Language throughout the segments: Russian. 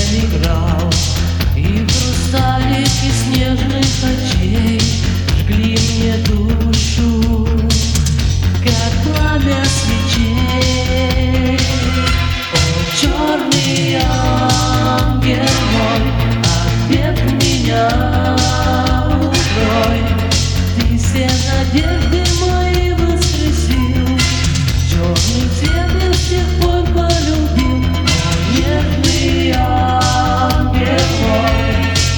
играл, и хрусталики снежных очей жгли мне душу, как пламя свечей. О, черный ангел мой, от бед меня укрой, ты все надежды мои воскресил, черный цвет я с тех пор полюбил. О, нежный ангел мой.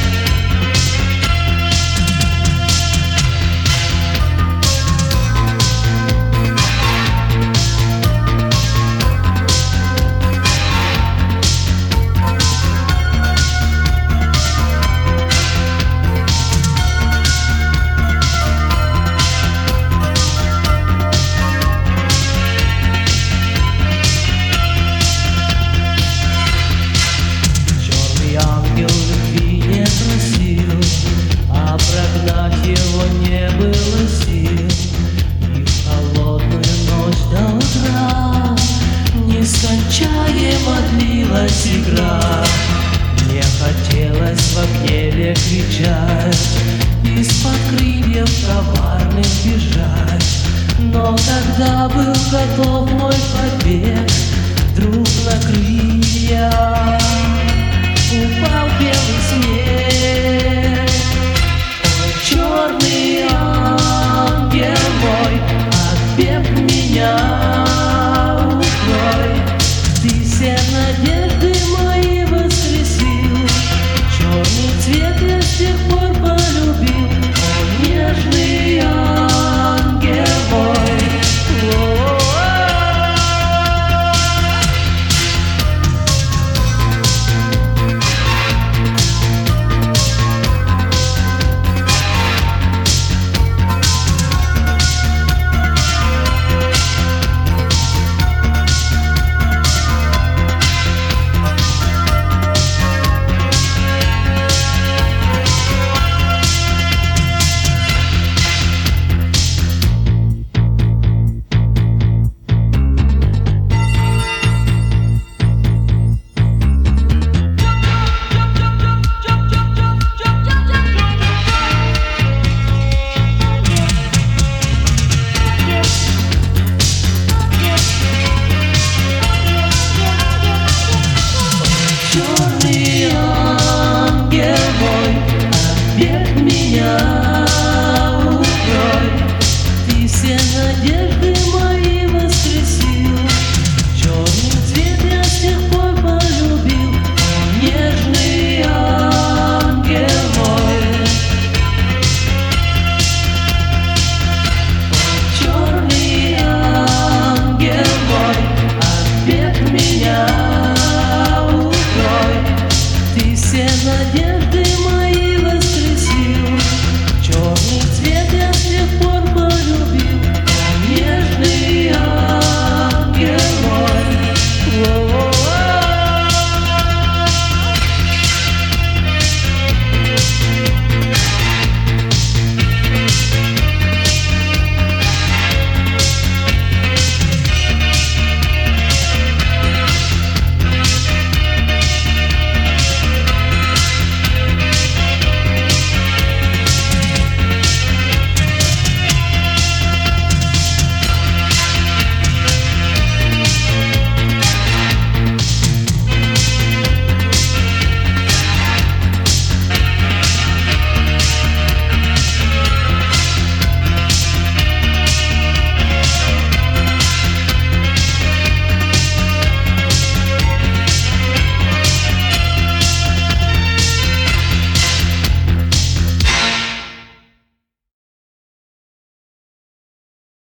Ангел любви не просил, а прогнать его не было сил. И в холодную ночь до утра нескончаемо длилась игра. Мне хотелось в окне кричать, из-под крыльев коварных бежать. Но когда был готов мой побег, вдруг на крылья